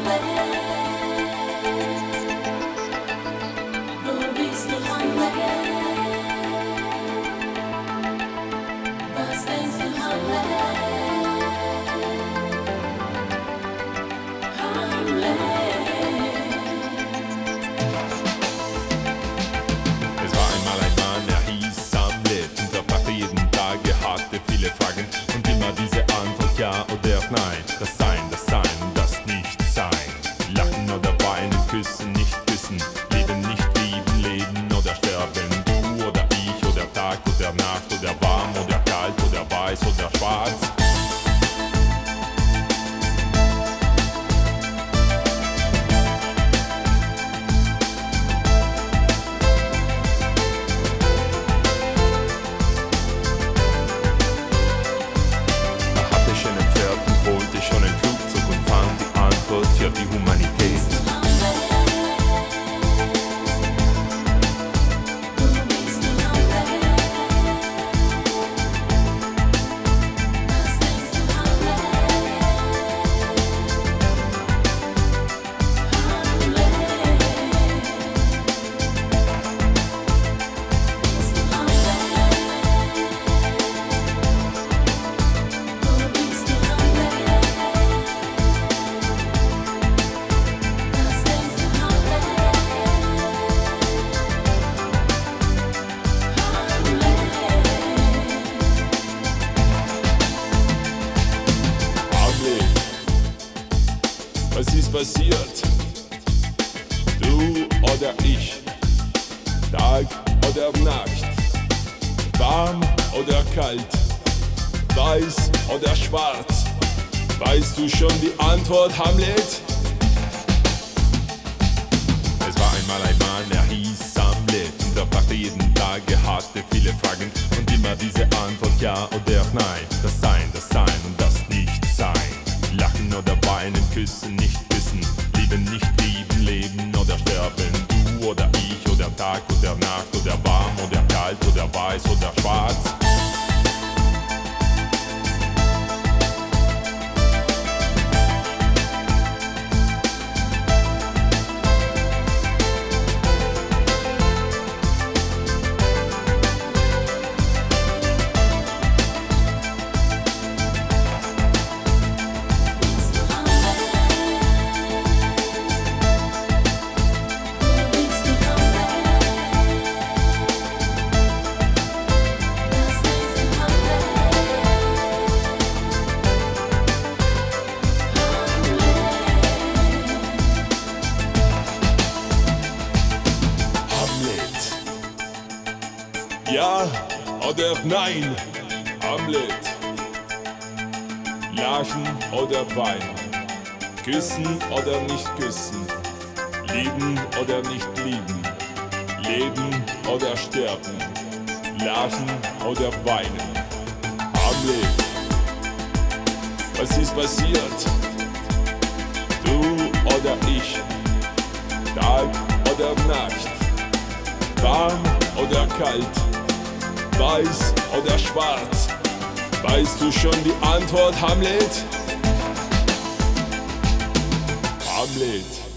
Nein, das Sein, das Nicht-Sein. Lachen oder weinen, küssen, nicht küssen. Leben, nicht lieben, leben oder sterben. Du oder ich oder Tag oder Nacht oder warm oder kalt oder weiß oder schwarz. Für die Humanität. Was ist passiert? Du oder ich? Tag oder Nacht? Warm oder kalt? Weiß oder schwarz? Weißt du schon die Antwort, Hamlet? Es war einmal ein Mann, er hieß Hamlet und er brachte jeden Tag, er hatte viele Fragen und immer diese Antwort ja oder nein. Das Sein und das Nicht-Sein. Lachen oder weinen, küssen, nicht küssen. Lieben, nicht lieben, leben oder sterben. Du oder ich oder Tag oder Nacht oder warm oder kalt oder weiß oder schwarz. Ja oder nein, Hamlet? Lachen oder weinen? Küssen oder nicht küssen? Lieben oder nicht lieben? Leben oder sterben? Lachen oder weinen? Hamlet, was ist passiert? Du oder ich? Tag oder Nacht? Warm oder kalt? Weiß oder schwarz? Weißt du schon die Antwort, Hamlet? Hamlet.